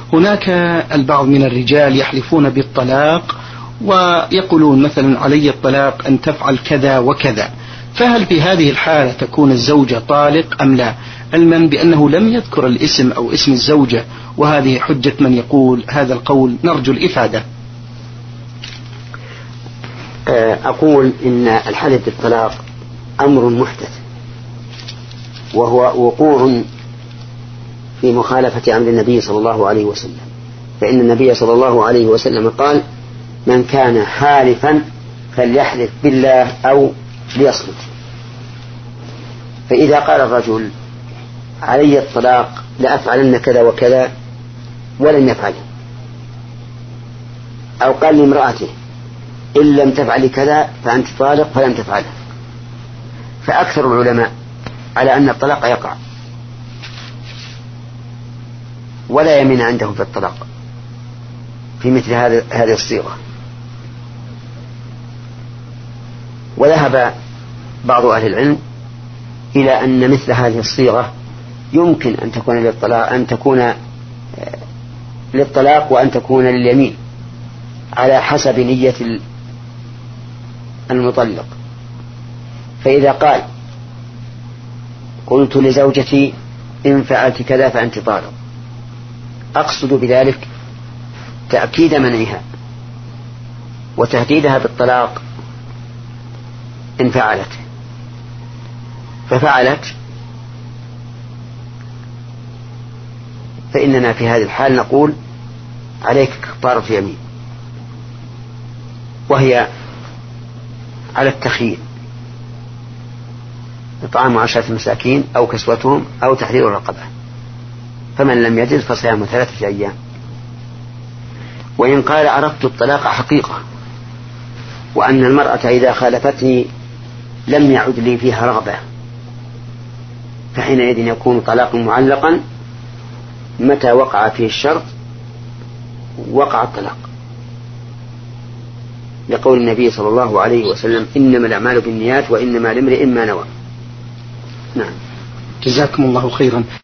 هناك البعض من الرجال يحلفون بالطلاق ويقولون مثلا علي الطلاق أن تفعل كذا وكذا، فهل في هذه الحالة تكون الزوجة طالق أم لا؟ علما بأنه لم يذكر الاسم أو اسم الزوجة، وهذه حجة من يقول هذا القول، نرجو الإفادة. أقول إن الحلف بالطلاق أمر محدث، وهو وقوع في مخالفة أمر النبي صلى الله عليه وسلم، فإن النبي صلى الله عليه وسلم قال: من كان حالفا فليحلف بالله أو ليصمت. فإذا قال الرجل علي الطلاق لأفعلن كذا وكذا ولم يفعله، أو قال لامرأته إن لم تفعل كذا فأنت طالق فلم تفعله، فأكثر العلماء على أن الطلاق يقع ولا يمين عنده في الطلاق في مثل هذه الصيغة. وذهب بعض أهل العلم إلى أن مثل هذه الصيغة يمكن أن تكون للطلاق وأن تكون لليمين على حسب نية المطلق. فإذا قال قلت لزوجتي إن فعلت كذا فأنت طالق، أقصد بذلك تأكيد منعها وتهديدها بالطلاق إن فعلت، ففعلت، فإننا في هذه الحال نقول عليك كفارة يمين، وهي على التخيير: إطعام 10 مساكين أو كسوتهم أو تحرير رقبة، فمن لم يجد فصيام 3 أيام. وإن قال عرفت الطلاق حقيقة وأن المرأة إذا خالفتني لم يعد لي فيها رغبة، فحينئذ يكون طلاق معلقا، متى وقع فيه الشرط وقع الطلاق، لقول النبي صلى الله عليه وسلم: إنما الأعمال بالنيات وإنما لامرئ ما نوى. نعم. جزاكم الله خيرا.